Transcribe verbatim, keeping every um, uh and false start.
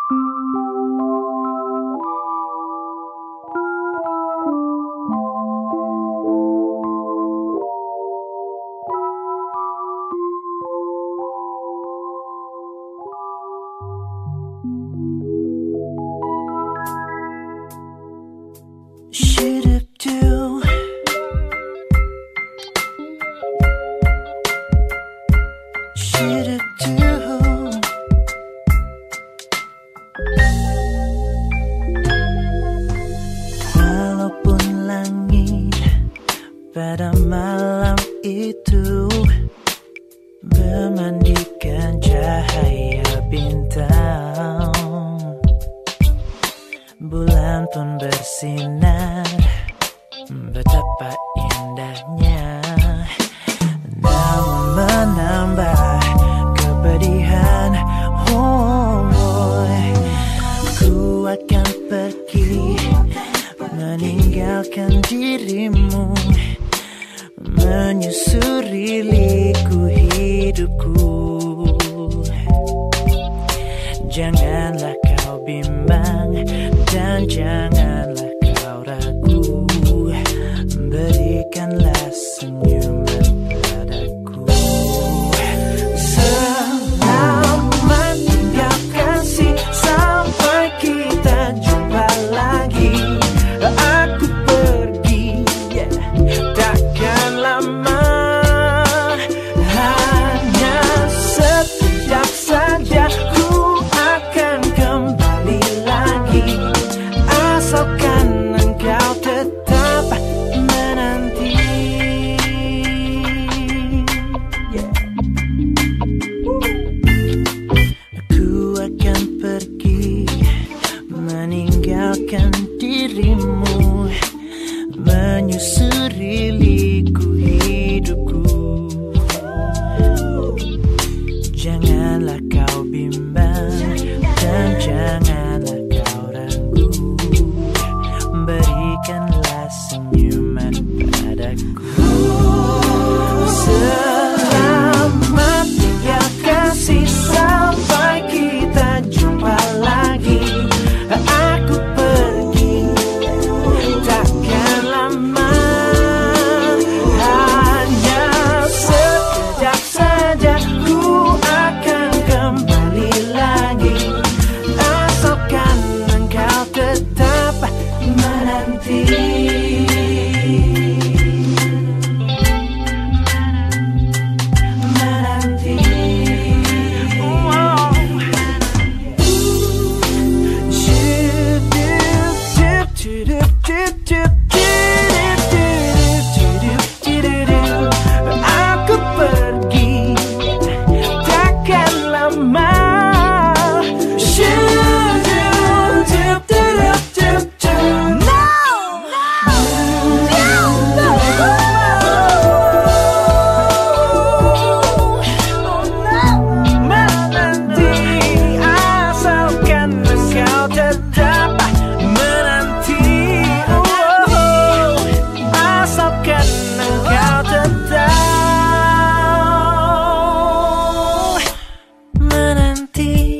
Shoo-doo-doo. Shoo-doo-doo. Walaupun langit pada malam itu memandikan cahaya bintang, bulan pun bersinar, betapa indahnya. Namun menambah kepedihan, oh, oh. Ku akan pergi meninggalkan dirimu, menyusuri liku hidupku. Janganlah kau bimbang dan janganlah kau ragu, berikanlah senyuman padaku. Selamat tinggal kasih, sampai kita jumpa lagi. Aku pergi, yeah, takkan lama, hanya sekejap saja. Ku akan kembali lagi, asalkan engkau tetap menanti. Yeah. Aku akan pergi meninggalkan dirimu, menyusuri liku hidupku. Janganlah kau bimbang dan janganlah kau ragu, berikanlah senyuman padaku. Selamat tinggal kasih, sampai kita jumpa lagi. Aku pergi, takkan lama, hanya sekejap saja. Ku akan kembali lagi, asalkan engkau tetap menanti. Menanti. Wow. Aku pergi, takkan lama. Menanti, asalkan engkau tetap menanti. Oh, asalkan engkau tetap menanti.